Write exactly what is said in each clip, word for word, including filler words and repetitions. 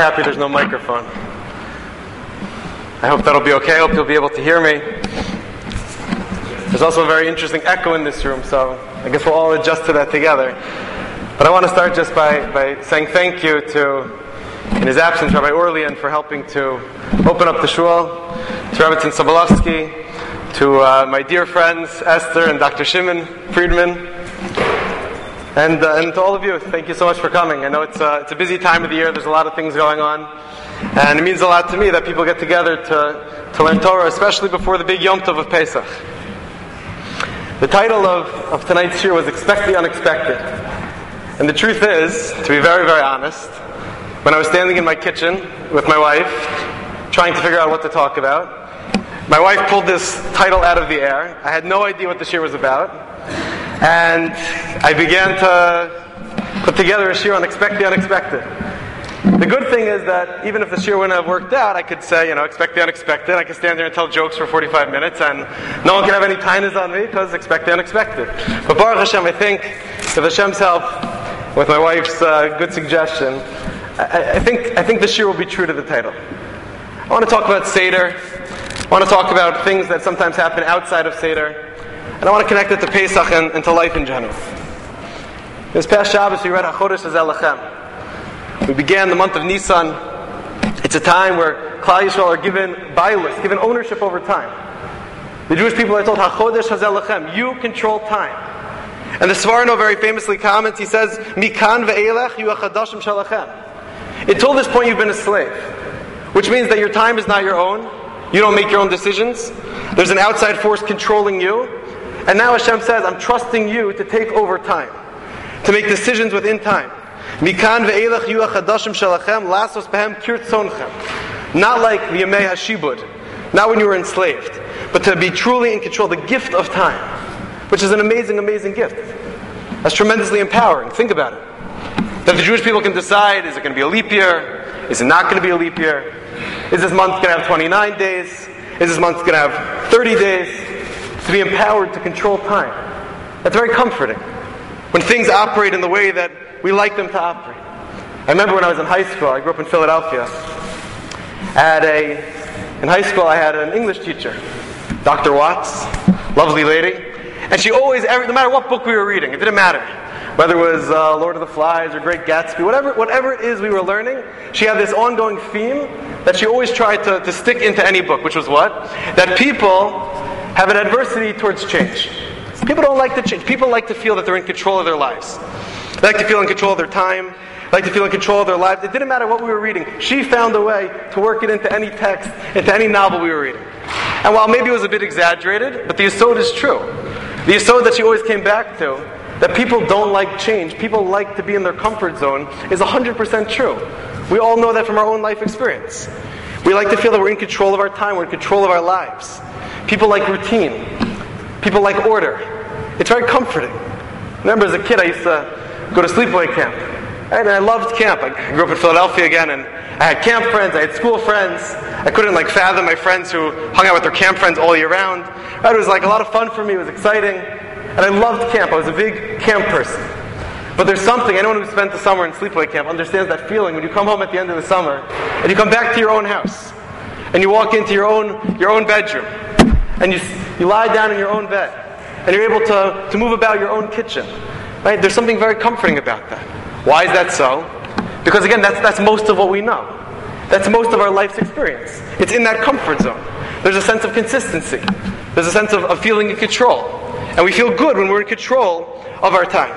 happy there's no microphone. I hope that'll be okay. I hope you'll be able to hear me. There's also a very interesting echo in this room, so I guess we'll all adjust to that together. But I want to start just by, by saying thank you to, in his absence, Rabbi Orlian for helping to open up the shul, to Rabbi Sobolovsky, to uh, my dear friends Esther and Doctor Shimon Friedman, and uh, and to all of you. Thank you so much for coming. I know it's uh, it's a busy time of the year. There's a lot of things going on, and it means a lot to me that people get together to to learn Torah, especially before the big Yom Tov of Pesach. The title of, of tonight's year was Expect the Unexpected. And the truth is, to be very, very honest, when I was standing in my kitchen with my wife, trying to figure out what to talk about, my wife pulled this title out of the air. I had no idea what the shir was about. And I began to put together a shir on Expect the Unexpected. The good thing is that even if the shir wouldn't have worked out, I could say, you know, expect the unexpected. I could stand there and tell jokes for forty-five minutes, and no one can have any tainas on me because expect the unexpected. But Baruch Hashem, I think, with Hashem's help, with my wife's uh, good suggestion, I, I think I think the shir will be true to the title. I want to talk about Seder. I want to talk about things that sometimes happen outside of Seder. And I want to connect it to Pesach and, and to life in general. This past Shabbos, we read HaChodesh Hazeh Lachem. We began the month of Nisan. It's a time where Klal Yisrael are given bailus, given ownership over time. The Jewish people are told, HaChodesh Hazeh Lachem, you control time. And the Sforno very famously comments, he says, Mikan ve'elech yu hachadashim shalachem. Until this point you've been a slave. Which means that your time is not your own. You don't make your own decisions. There's an outside force controlling you. And now Hashem says, I'm trusting you to take over time. To make decisions within time. Mikan ve'elech yu hachadashim shalachem lasos behem kirtzonchem. Not like the Yemei HaShibud. Not when you were enslaved. But to be truly in control. The gift of time. Which is an amazing, amazing gift. That's tremendously empowering. Think about it. That the Jewish people can decide, is it going to be a leap year? Is it not going to be a leap year? Is this month going to have twenty-nine days? Is this month going to have thirty days? To be empowered to control time. That's very comforting. When things operate in the way that we like them to operate. I remember when I was in high school, I grew up in Philadelphia. I had a, in high school I had an English teacher, Doctor Watts, lovely lady. And she always, every, no matter what book we were reading, it didn't matter. Whether it was uh, Lord of the Flies or Great Gatsby, whatever whatever it is we were learning, she had this ongoing theme that she always tried to, to stick into any book, which was what? That people have an adversity towards change. People don't like to change. People like to feel that they're in control of their lives. They like to feel in control of their time. They like to feel in control of their lives. It didn't matter what we were reading. She found a way to work it into any text, into any novel we were reading. And while maybe it was a bit exaggerated, but the yesod is true. The yesod that she always came back to, that people don't like change, people like to be in their comfort zone, is one hundred percent true. We all know that from our own life experience. We like to feel that we're in control of our time, we're in control of our lives. People like routine. People like order. It's very comforting. Remember, as a kid, I used to go to sleepaway camp. And I loved camp. I grew up in Philadelphia again, and I had camp friends, I had school friends. I couldn't like fathom my friends who hung out with their camp friends all year round. It was like a lot of fun for me, it was exciting. And I loved camp, I was a big camp person. But there's something, anyone who spent the summer in sleepaway camp understands that feeling when you come home at the end of the summer, and you come back to your own house, and you walk into your own your own bedroom, and you you lie down in your own bed, and you're able to, to move about your own kitchen. Right? There's something very comforting about that. Why is that so? Because again, that's that's most of what we know. That's most of our life's experience. It's in that comfort zone. There's a sense of consistency. There's a sense of, of feeling in control. And we feel good when we're in control of our time.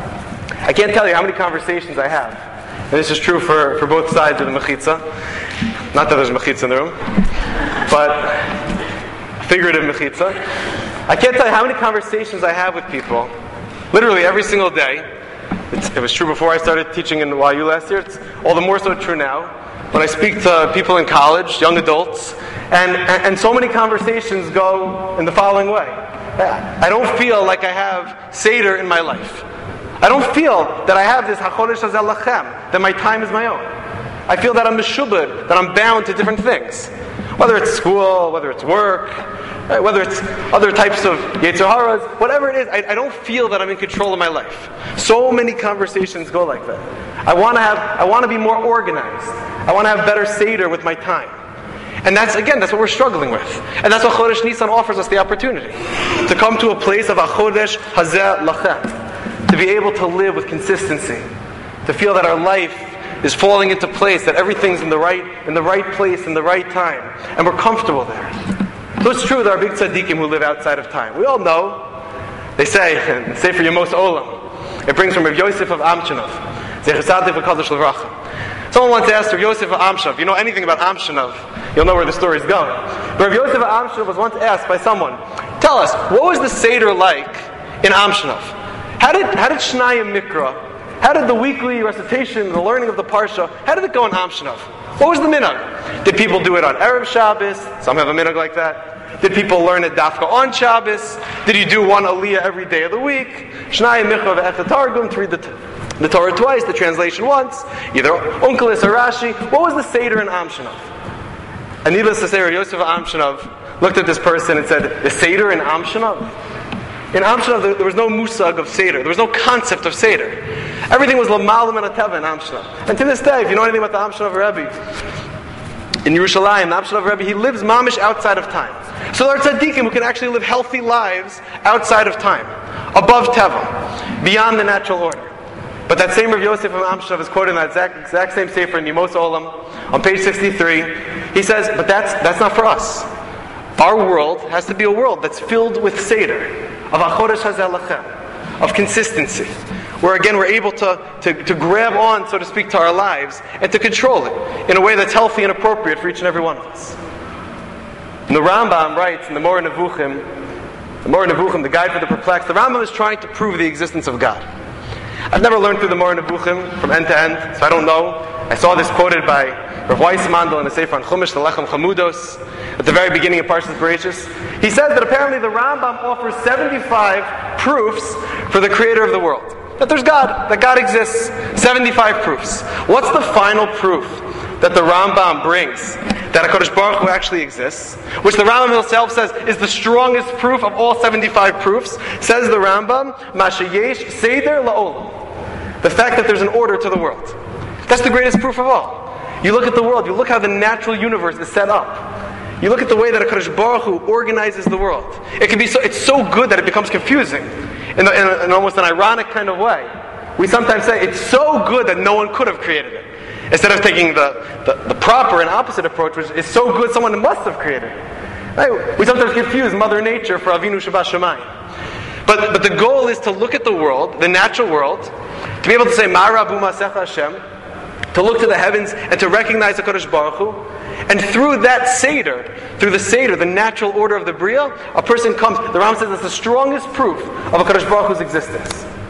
I can't tell you how many conversations I have. And this is true for, for both sides of the mechitza. Not that there's mechitza in the room. But figurative mechitza. I can't tell you how many conversations I have with people, literally every single day. It's, it was true before I started teaching in Y U last year. It's all the more so true now. When I speak to people in college, young adults, and, and, and so many conversations go in the following way. I don't feel like I have Seder in my life. I don't feel that I have this HaChodesh Hazeh Lachem, that my time is my own. I feel that I'm meshubed, that I'm bound to different things. Whether it's school, whether it's work, right, whether it's other types of Yetzer Haras, whatever it is, I, I don't feel that I'm in control of my life. So many conversations go like that. I want to have, I want to be more organized. I want to have better Seder with my time. And that's, again, that's what we're struggling with. And that's what Chodesh Nisan offers us the opportunity. To come to a place of HaChodesh Hazeh Lachet. To be able to live with consistency. To feel that our life is falling into place, that everything's in the right in the right place, in the right time. And we're comfortable there. So it's true, there are big tzaddikim who live outside of time. We all know. They say, and say for Yemos Olam, it brings from Rav Yosef of Amshinov. Zecher Tzaddik v'Kadosh L'Vracha. Someone once asked Rav Yosef of Amshinov, if you know anything about Amshinov, you'll know where the story is going. But Rav Yosef of Amshinov was once asked by someone, tell us, what was the Seder like in Amshinov? How did, how did Shnayim Mikra, how did the weekly recitation, the learning of the Parsha, how did it go in Amshinov? What was the minhag? Did people do it on Erev Shabbos? Some have a minhag like that. Did people learn it dafka on Shabbos? Did you do one aliyah every day of the week? Shnayim Mikra v'Echet Targum, to read the, t- the Torah twice, the translation once, either Onkelos or Rashi. What was the Seder in Amshinov? And needless to say, Rav Yosef Amshinov looked at this person and said, the Seder in Amshinov? In Amshinov, there, there was no musag of Seder. There was no concept of Seder. Everything was l'malam and ateva in Amshinov. And to this day, if you know anything about the Amshinov Rebbe, in Yerushalayim, the Amshinov Rebbe, he lives mamish outside of time. So there are tzaddikim who can actually live healthy lives outside of time, above teva, beyond the natural order. But that same Rav Yosef of Amshinov is quoted in that exact, exact same sefer in Yemos Olam, on page sixty-three. He says, but that's that's not for us. Our world has to be a world that's filled with Seder, of HaChodesh Hazeh Lachem, of consistency, where again we're able to, to, to grab on, so to speak, to our lives and to control it in a way that's healthy and appropriate for each and every one of us. And the Rambam writes in the Moreh Nevuchim, the Moreh Nevuchim, the Guide for the Perplexed, the Rambam is trying to prove the existence of God. I've never learned through the Moreh Nevuchim from end to end, so I don't know. I saw this quoted by Rav Weissmandel in the Sefer on Chumash, the Lechem Chamudos, at the very beginning of Parshas Bereishis. He says that apparently the Rambam offers seventy-five proofs for the Creator of the world. That there's God, that God exists. seventy-five proofs. What's the final proof that the Rambam brings that HaKadosh Baruch Hu actually exists? Which the Rambam himself says is the strongest proof of all seventy-five proofs. Says the Rambam, Mashayesh Seder La'olam. The fact that there's an order to the world. That's the greatest proof of all. You look at the world, you look how the natural universe is set up. You look at the way that HaKadosh Baruch Hu organizes the world. It can be so, it's so good that it becomes confusing. In, the, in, a, in almost an ironic kind of way. We sometimes say it's so good that no one could have created it. Instead of taking the, the, the proper and opposite approach, which is so good someone must have created it. Right? We sometimes confuse Mother Nature for Avinu Shabbat But, but the goal is to look at the world, the natural world, to be able to say, Ma Rabu Ma'asecha Hashem, to look to the heavens and to recognize the HaKadosh Baruch Hu. And through that Seder, through the Seder, the natural order of the Bria, a person comes, the Ram says it's the strongest proof of HaKadosh Baruch Hu's existence.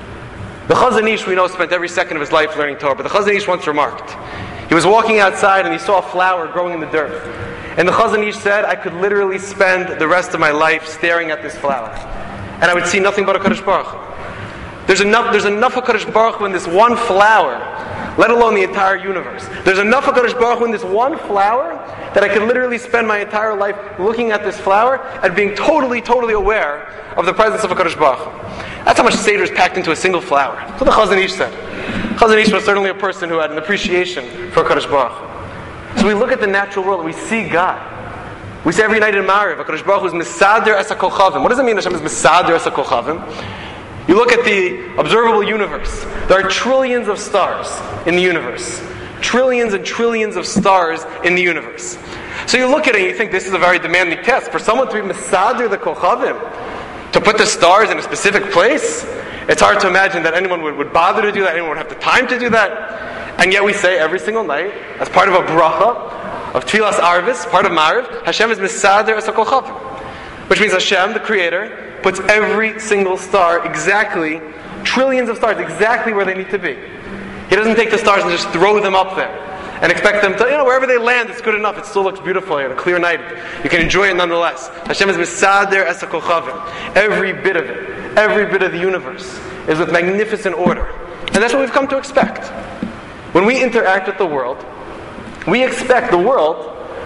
The Chazon Ish, we know, spent every second of his life learning Torah, but the Chazon Ish once remarked, he was walking outside and he saw a flower growing in the dirt. And the Chazon Ish said, I could literally spend the rest of my life staring at this flower. And I would see nothing but HaKadosh Baruch Hu. There's enough, there's enough HaKadosh Baruch Hu in this one flower, let alone the entire universe. There's enough HaKadosh Baruch Hu in this one flower that I could literally spend my entire life looking at this flower and being totally, totally aware of the presence of HaKadosh Baruch Hu. That's how much Seder is packed into a single flower. That's what the Chazon Ish said. Chazon Ish was certainly a person who had an appreciation for HaKadosh Baruch Hu. So we look at the natural world and we see God. We say every night in Mariv, HaKadosh Baruch Hu is Mesader es HaKochavim. What does it mean Hashem is Mesader es HaKochavim? You look at the observable universe. There are trillions of stars in the universe. Trillions and trillions of stars in the universe. So you look at it and you think this is a very demanding test. For someone to be Mesader the Kochavim, to put the stars in a specific place, it's hard to imagine that anyone would, would bother to do that, anyone would have the time to do that. And yet we say every single night, as part of a bracha, of Tfilas Arvis, part of Mariv, Hashem is Mesader es HaKochavim. Which means Hashem, the Creator, puts every single star exactly, trillions of stars, exactly where they need to be. He doesn't take the stars and just throw them up there and expect them to, you know, wherever they land, it's good enough. It still looks beautiful on a clear night. You can enjoy it nonetheless. Hashem is Mesader es HaKochavim. Every bit of it, every bit of the universe is with magnificent order. And that's what we've come to expect. When we interact with the world, we expect the world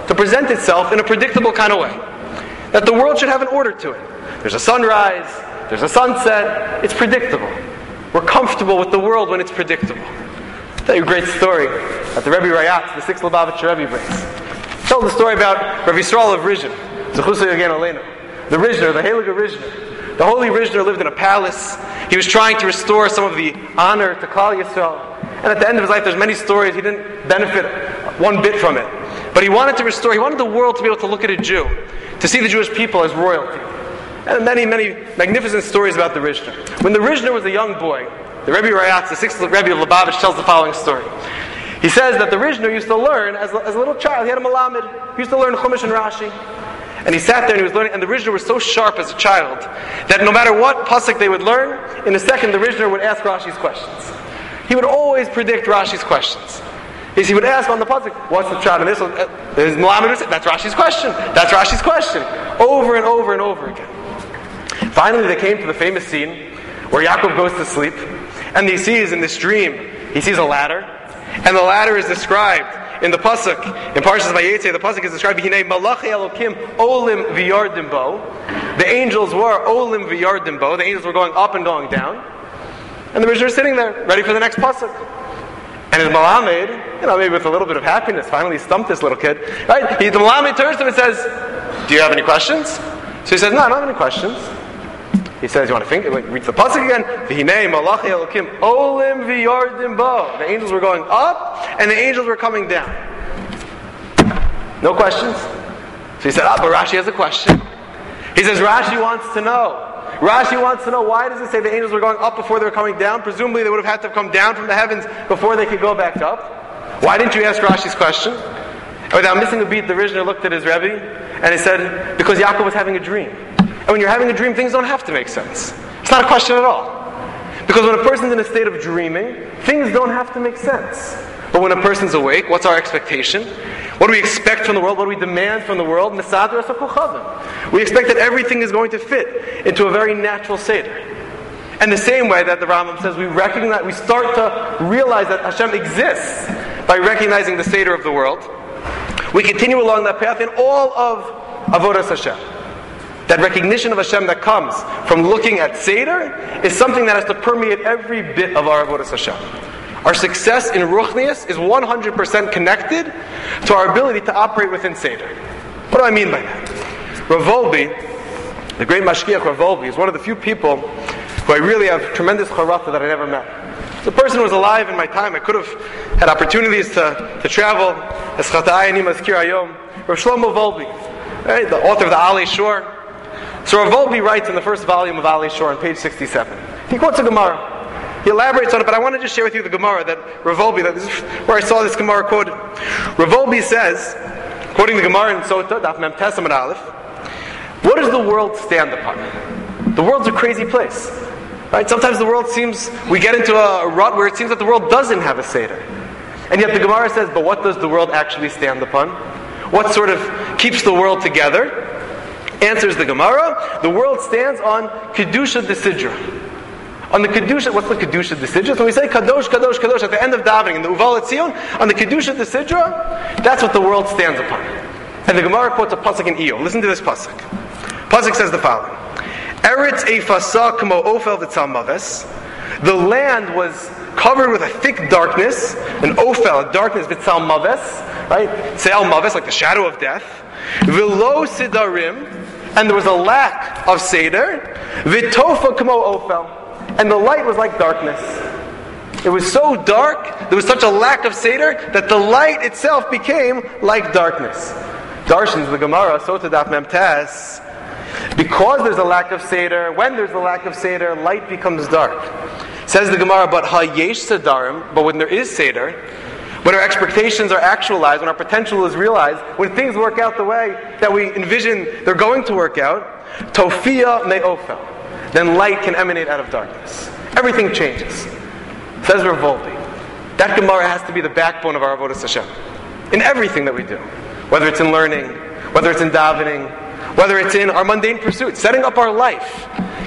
to present itself in a predictable kind of way. That the world should have an order to it. There's a sunrise, there's a sunset, it's predictable. We're comfortable with the world when it's predictable. I'll tell you a great story that the Rebbe Rayatz, the sixth Lubavitcher Rebbe, brings. Tell the story about Rabbi Yisrael of Rizhin, Zechusay Yagen Aleinu. The Rizhner, the Heilige Rizhner. The holy Rizhner lived in a palace. He was trying to restore some of the honor to Klal Yisrael. And at the end of his life, there's many stories. He didn't benefit one bit from it. But he wanted to restore, he wanted the world to be able to look at a Jew, to see the Jewish people as royalty. And many, many magnificent stories about the Rizhner. When the Rizhner was a young boy, the Rebbe Rayatz, the sixth Rebbe of Lubavitch, tells the following story. He says that the Rizhner used to learn, as, as a little child, he had a Malamed, he used to learn Chumash and Rashi. And he sat there and he was learning, and the Rizhner was so sharp as a child that no matter what pasuk they would learn, in a second the Rizhner would ask Rashi's questions. He would always predict Rashi's questions. He would ask on the pasuk, what's the child? And this was, uh, his Malamed would say, that's Rashi's question, that's Rashi's question, over and over and over again. Finally they came to the famous scene where Yaakov goes to sleep, and he sees in this dream, he sees a ladder, and the ladder is described in the pasuk, in Parshas Vayetze, the pasuk is described, Hinei Malachi Elokim Olim V'Yardim Bo. The angels were Olim V'Yardim Bo. The angels were going up and going down. And the Rizhner is sitting there, ready for the next pasuk. And his Malamed, you know, maybe with a little bit of happiness, finally stumped this little kid. Right? He, the Malamed turns to him and says, do you have any questions? So he says, no, I don't have any questions. He says, you want to think? Wait, read the pasuk again. V'hinei malachi elokim olim v'yardim bo. The angels were going up, and the angels were coming down. No questions? So he said, ah, but Rashi has a question. He says, Rashi wants to know. Rashi wants to know, why does it say the angels were going up before they were coming down? Presumably they would have had to have come down from the heavens before they could go back up. Why didn't you ask Rashi's question? And without missing a beat, the Rizhner looked at his Rebbe, and he said, because Yaakov was having a dream. And when you're having a dream, things don't have to make sense. It's not a question at all. Because when a person's in a state of dreaming, things don't have to make sense. But when a person's awake, what's our expectation? What do we expect from the world? What do we demand from the world? We expect that everything is going to fit into a very natural seder. And the same way that the Rambam says, we recognize, we start to realize that Hashem exists by recognizing the seder of the world. We continue along that path in all of Avodas Hashem. That recognition of Hashem that comes from looking at Seder is something that has to permeate every bit of our Avodas Hashem. Our success in Ruchnius is one hundred percent connected to our ability to operate within Seder. What do I mean by that? Rav Wolbe, the great Mashgiach Rav Wolbe, is one of the few people who I really have tremendous charata that I never met. The person who was alive in my time, I could have had opportunities to, to travel. As Chata'ai Ani Mazkir Hayom, Rav Shlomo Wolbe, right, the author of the Alei Shor. So Rav Wolbe writes in the first volume of Alei Shor on page sixty-seven. He quotes a Gemara. He elaborates on it, but I want to just share with you the Gemara that Rav Wolbe, that this is where I saw this Gemara quoted. Rav Wolbe says, quoting the Gemara in Sota, Daf Mem Tes Amud Aleph, what does the world stand upon? The world's a crazy place. Right? Sometimes the world seems, we get into a rut where it seems that the world doesn't have a Seder. And yet the Gemara says, but what does the world actually stand upon? What sort of keeps the world together? Answers the Gemara, the world stands on Kedusha Desidra. On the Kedusha, what's the Kedusha Desidra? When we say Kadosh, Kadosh, Kadosh at the end of davening in the Uval Etzion, on the Kedusha Desidra, that's what the world stands upon. And the Gemara quotes a pasuk in Iyov. Listen to this pasuk. Pasuk says the following: Eretz Eifasa Kmo Ofel V'Tzal Maves. The land was covered with a thick darkness, an Ofel, a darkness V'Tzal Maves, right? Tzeal Maves, like the shadow of death. V'lo Sidarim, and there was a lack of Seder. V'Tofa Kmo Ofel. And the light was like darkness. It was so dark, there was such a lack of Seder, that the light itself became like darkness. Darshans, the Gemara, Sota Daf Mem Tes, because there's a lack of Seder, when there's a lack of Seder, light becomes dark. Says the Gemara, but hayesh sedarim, but when there is Seder, when our expectations are actualized, when our potential is realized, when things work out the way that we envision they're going to work out, tofia me'ofel, then light can emanate out of darkness. Everything changes. Says Rav Wolbe. That Gemara has to be the backbone of our Avodas Hashem. In everything that we do. Whether it's in learning, whether it's in davening, whether it's in our mundane pursuits, setting up our life,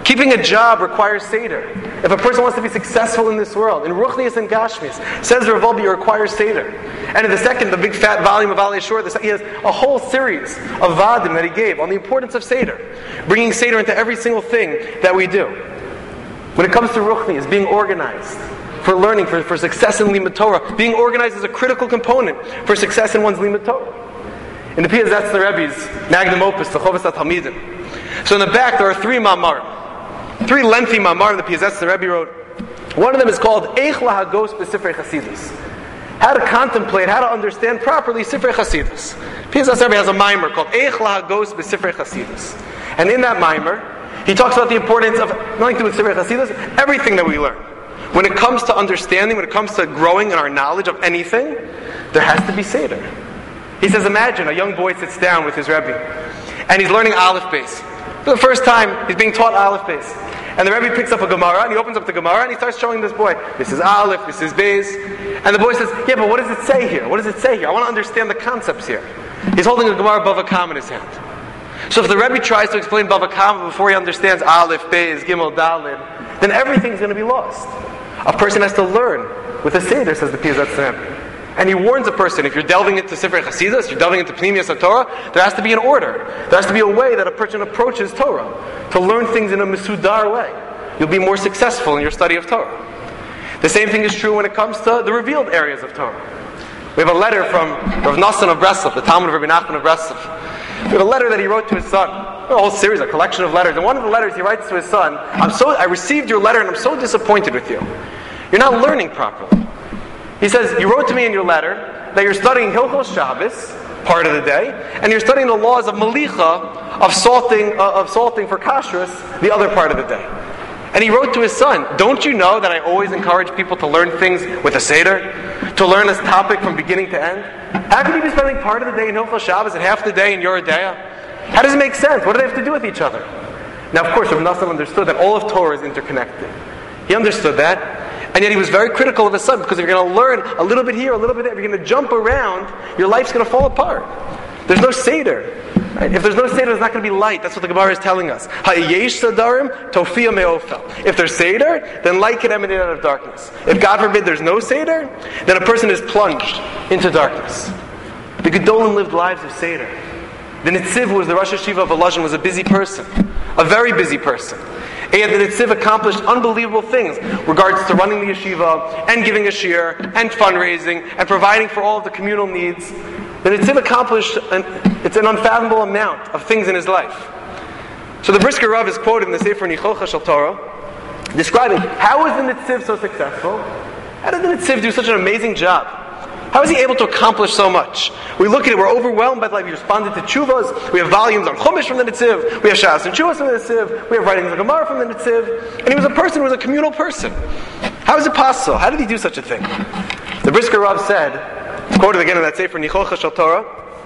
Keeping a job requires Seder. If a person wants to be successful in this world, in Ruchnius and Gashmius, says Rav Wolbe, requires Seder. And in the second, the big fat volume of Ali Shor, he has a whole series of vadim that he gave on the importance of Seder. Bringing Seder into every single thing that we do. When it comes to Ruchnius, being organized for learning, for, for success in Limud Torah, being organized is a critical component for success in one's Limud Torah. In the Piyazetz the Rebbe's Magnum Opus, the Chovas HaTalmidim. So in the back there are three mamarim. Three lengthy mamarim the Piyazetz the Rebbe wrote. One of them is called Eich Lahagos B'Sifrei Chasidus. How to contemplate, how to understand properly Sifrei Chasidus. Piyazetz the Rebbe has a mimer called Eich Lahagos B'Sifrei Chasidus. And in that mimer, he talks about the importance of nothing to do with Sifrei Chasidus, everything that we learn. When it comes to understanding, when it comes to growing in our knowledge of anything, there has to be Seder. He says, imagine a young boy sits down with his Rebbe, and he's learning Aleph Beis. For the first time, he's being taught Aleph Beis. And the Rebbe picks up a Gemara, and he opens up the Gemara, and he starts showing this boy, this is Aleph, this is Beis. And the boy says, yeah, but what does it say here? What does it say here? I want to understand the concepts here. He's holding a Gemara Bava Kama in his hand. So if the Rebbe tries to explain Bava Kama before he understands Aleph, Beis, Gimel, Daled, then everything's going to be lost. A person has to learn with a Seder, says the Piyazetz the Rebbe. And he warns a person, if you're delving into Sifrei Chasidus, you're delving into Pnimiyas HaTorah, there has to be an order. There has to be a way that a person approaches Torah, to learn things in a Mesudar way. You'll be more successful in your study of Torah. The same thing is true when it comes to the revealed areas of Torah. We have a letter from Rav Nassan of Breslov, the Talmud of Rabbi Nachman of Breslov. We have a letter that he wrote to his son. A whole series, a collection of letters. And one of the letters he writes to his son, I'm so, I received your letter and I'm so disappointed with you. You're not learning properly. He says, you wrote to me in your letter that you're studying Hilchos Shabbos, part of the day, and you're studying the laws of Malicha, of salting, uh, of salting for kashrus, the other part of the day. And he wrote to his son, don't you know that I always encourage people to learn things with a Seder? To learn this topic from beginning to end? How can you be spending part of the day in Hilchos Shabbos and half the day in Yoreh De'ah? How does it make sense? What do they have to do with each other? Now, of course, Rav Nassan understood that all of Torah is interconnected. He understood that. And yet he was very critical of his son, because if you're going to learn a little bit here, a little bit there, if you're going to jump around, your life's going to fall apart. There's no Seder. Right? If there's no Seder, there's not going to be light. That's what the Gemara is telling us. Ha'yesh sadarim, tofia me'ofel. If there's Seder, then light can emanate out of darkness. If, God forbid, there's no Seder, then a person is plunged into darkness. The Gedolim lived lives of Seder. The Nitziv, who was the Rosh Hashiva of Volozhin, was a busy person. A very busy person. And yet the Nitziv accomplished unbelievable things in regards to running the yeshiva, and giving a shir, and fundraising, and providing for all of the communal needs. The Nitziv accomplished an, it's an unfathomable amount of things in his life. So the Brisker Rav is quoted in the Sefer Nichocha Shel Torah, describing how is the Nitziv so successful? How did the Nitziv do such an amazing job? How is he able to accomplish so much? We look at it, we're overwhelmed by the life. He responded to tshuvas. We have volumes on Chumash from the Nitziv. We have Shas and Tshuvas from the Nitziv. We have writings of Gemara from the Nitziv. And he was a person who was a communal person. How is it possible? How did he do such a thing? The Brisker Rav said, quoted again in that Sefer Nichocha Shel Torah,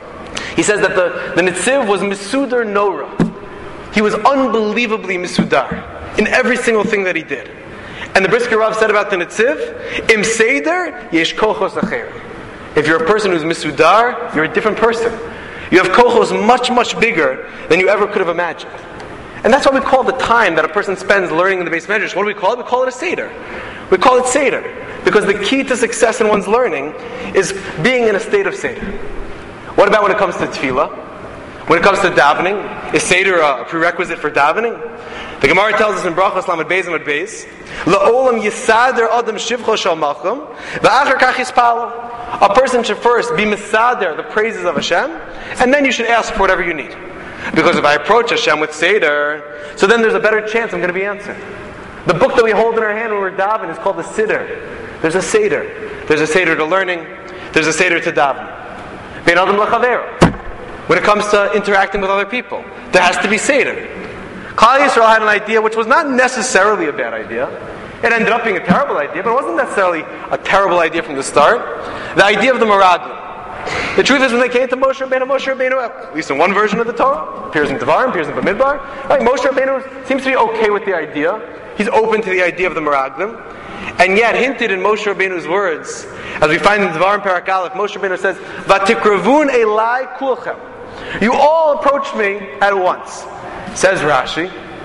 he says that the, the Nitziv was Mesudar Nora. He was unbelievably Mesudar in every single thing that he did. And the Brisker Rav said about the Nitziv, Im Seder yesh kochos acher. If you're a person who's misudar, you're a different person. You have kochos much, much bigger than you ever could have imagined. And that's why we call the time that a person spends learning in the Beis Medrash, what do we call it? We call it a Seder. We call it Seder. Because the key to success in one's learning is being in a state of Seder. What about when it comes to tefillah? When it comes to davening? Is Seder a prerequisite for davening? The Gemara tells us in Brachos Lamed Beis Amud Beis, La'olam yisader adam shivcho shal malchum, va'achar kach yispalo. A person should first be misader, the praises of Hashem, and then you should ask for whatever you need. Because if I approach Hashem with Seder, so then there's a better chance I'm going to be answered. The book that we hold in our hand when we're davening is called the Siddur. There's a Seder. There's a Seder to learning. There's a Seder to davening. Bein adam l'chavero. When it comes to interacting with other people, there has to be Seder. Klal Yisrael had an idea which was not necessarily a bad idea. It ended up being a terrible idea, but it wasn't necessarily a terrible idea from the start. The idea of the Meraglim. The truth is, when they came to Moshe Rabbeinu, Moshe Rabbeinu, at least in one version of the Torah, appears in Devarim, appears in Bamidbar, right? Moshe Rabbeinu seems to be okay with the idea. He's open to the idea of the Meraglim. And yet, hinted in Moshe Rabbeinu's words, as we find in Devarim Parak Aleph, Moshe Rabbeinu says, "Vatikravun elai kulchem." You all approached me at once. Says Rashi,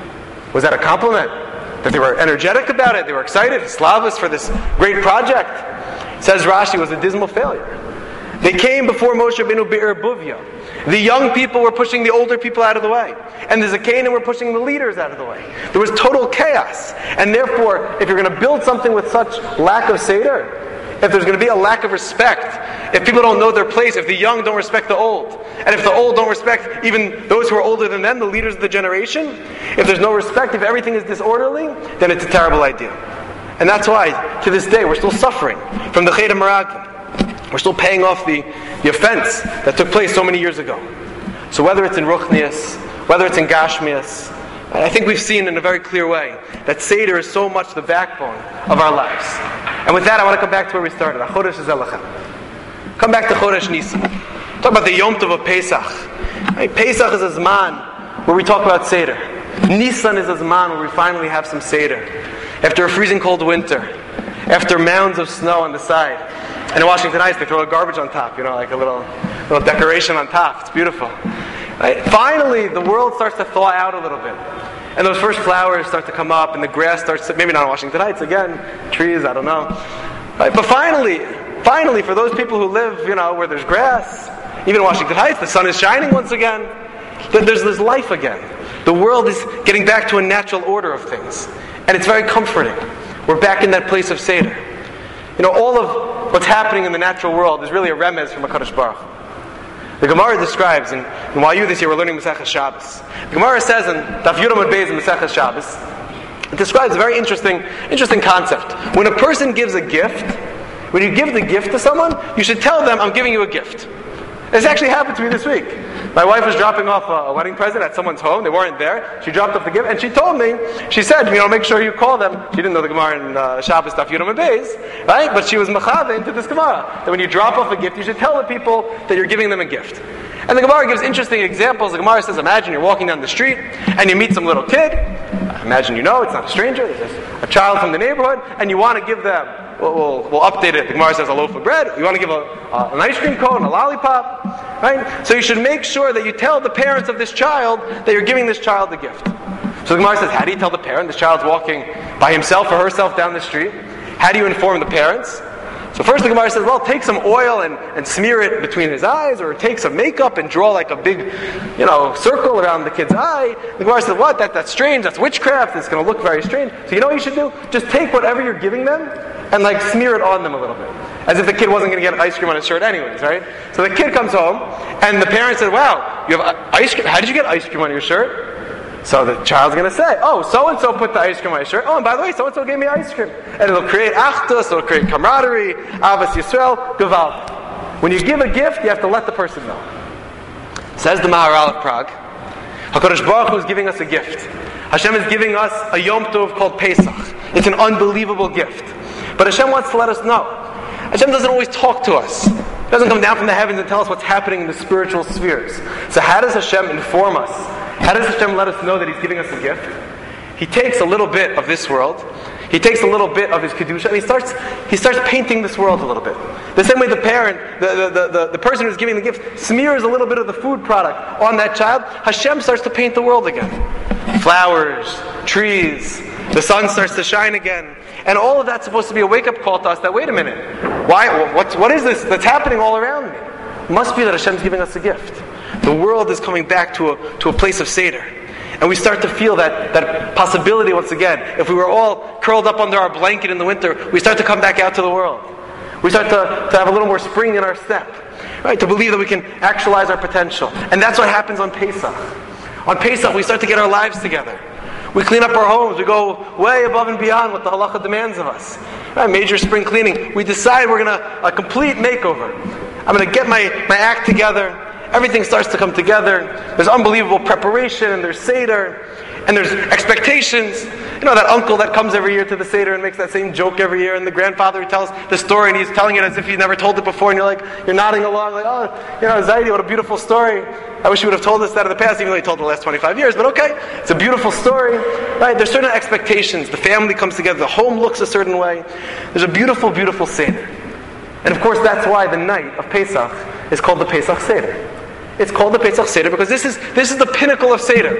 Was that a compliment? That they were energetic about it, they were excited, slavas for this great project? Says Rashi, it was a dismal failure. They came before Moshe Rabbeinu Be'er Buvia. The young people were pushing the older people out of the way. And the Zakanim were pushing the leaders out of the way. There was total chaos. And therefore, if you're going to build something with such lack of Seder, if there's going to be a lack of respect, if people don't know their place, if the young don't respect the old, and if the old don't respect even those who are older than them, the leaders of the generation, if there's no respect, if everything is disorderly, then it's a terrible idea. And that's why, to this day, we're still suffering from the Cheder Meraglim. We're still paying off the, the offense that took place so many years ago. So whether it's in Ruchnius, whether it's in Gashmias, I think we've seen in a very clear way that Seder is so much the backbone of our lives. And with that, I want to come back to where we started. Chodesh Zelachem. Come back to Chodesh Nisan. Talk about the Yom Tov of Pesach. Right? Pesach is a Zman where we talk about Seder. Nisan is a Zman where we finally have some Seder. After a freezing cold winter, after mounds of snow on the side. And in Washington Heights, they throw a garbage on top, you know, like a little little decoration on top. It's beautiful. Right? Finally, the world starts to thaw out a little bit. And those first flowers start to come up, and the grass starts to, maybe not in Washington Heights, again, trees, I don't know. Right? But finally, finally, for those people who live, you know, where there's grass, even in Washington Heights, the sun is shining once again. There's this life again. The world is getting back to a natural order of things. And it's very comforting. We're back in that place of Seder. You know, all of what's happening in the natural world is really a remez from HaKadosh Baruch Hu. The Gemara describes, and, and while you this year we're learning Maseches Shabbos, the Gemara says in Daf Yud Amud Beis in Maseches Shabbos, it describes a very interesting, interesting concept. When a person gives a gift, when you give the gift to someone, you should tell them, I'm giving you a gift. This actually happened to me this week. My wife was dropping off a wedding present at someone's home. They weren't there. She dropped off the gift, and she told me, she said, you know, make sure you call them. She didn't know the Gemara in uh, Shabbos Daf Yud Amud Beis, right? But she was mechave into this Gemara. That when you drop off a gift, you should tell the people that you're giving them a gift. And the Gemara gives interesting examples. The Gemara says, imagine you're walking down the street, and you meet some little kid. Imagine you know, it's not a stranger. It's just a child from the neighborhood, and you want to give them, we'll, we'll, we'll update it. The Gemara says a loaf of bread. You want to give a, uh, an ice cream cone, a lollipop. Right? So you should make sure that you tell the parents of this child that you're giving this child a gift. So the Gemara says, how do you tell the parent? This child's walking by himself or herself down the street. How do you inform the parents? So first the Gemara says, well, take some oil and, and smear it between his eyes, or take some makeup and draw like a big, you know, circle around the kid's eye. The Gemara says, what? That, that's strange. That's witchcraft. It's going to look very strange. So you know what you should do? Just take whatever you're giving them and like smear it on them a little bit. As if the kid wasn't going to get ice cream on his shirt anyways, right? So the kid comes home, and the parent said, wow, you have ice cream? How did you get ice cream on your shirt? So the child's going to say, oh, so-and-so put the ice cream on my shirt. Oh, and by the way, so-and-so gave me ice cream. And it'll create achdus, it'll create camaraderie, avas Yisrael, gewalt. When you give a gift, you have to let the person know. Says the Maharal of Prague, HaKadosh Baruch Hu is giving us a gift. Hashem is giving us a Yom Tov called Pesach. It's an unbelievable gift. But Hashem wants to let us know. Hashem doesn't always talk to us. He doesn't come down from the heavens and tell us what's happening in the spiritual spheres. So how does Hashem inform us? How does Hashem let us know that He's giving us a gift? He takes a little bit of this world. He takes a little bit of His Kedusha, and He starts He starts painting this world a little bit. The same way the parent, the, the, the, the, the person who's giving the gift, smears a little bit of the food product on that child, Hashem starts to paint the world again. Flowers, trees, the sun starts to shine again. And all of that's supposed to be a wake-up call to us that, wait a minute, why? What, what is this that's happening all around me? It must be that Hashem's giving us a gift. The world is coming back to a, to a place of Seder. And we start to feel that, that possibility once again. If we were all curled up under our blanket in the winter, we start to come back out to the world. We start to, to have a little more spring in our step. Right? To believe that we can actualize our potential. And that's what happens on Pesach. On Pesach, we start to get our lives together. We clean up our homes. We go way above and beyond what the halacha demands of us. Right? Major spring cleaning. We decide we're going to, a complete makeover. I'm going to get my, my act together. Everything starts to come together. There's unbelievable preparation, and there's Seder, and there's expectations. You know that uncle that comes every year to the Seder and makes that same joke every year, and the grandfather who tells the story, and he's telling it as if he's never told it before, and you're like, you're nodding along, like, oh, you know, Zaidi, what a beautiful story. I wish you would have told us that in the past, even though he told it the last twenty-five years, but okay, it's a beautiful story. Right? There's certain expectations. The family comes together, the home looks a certain way. There's a beautiful, beautiful Seder. And of course, that's why the night of Pesach is called the Pesach Seder. It's called the Pesach Seder because this is this is the pinnacle of Seder.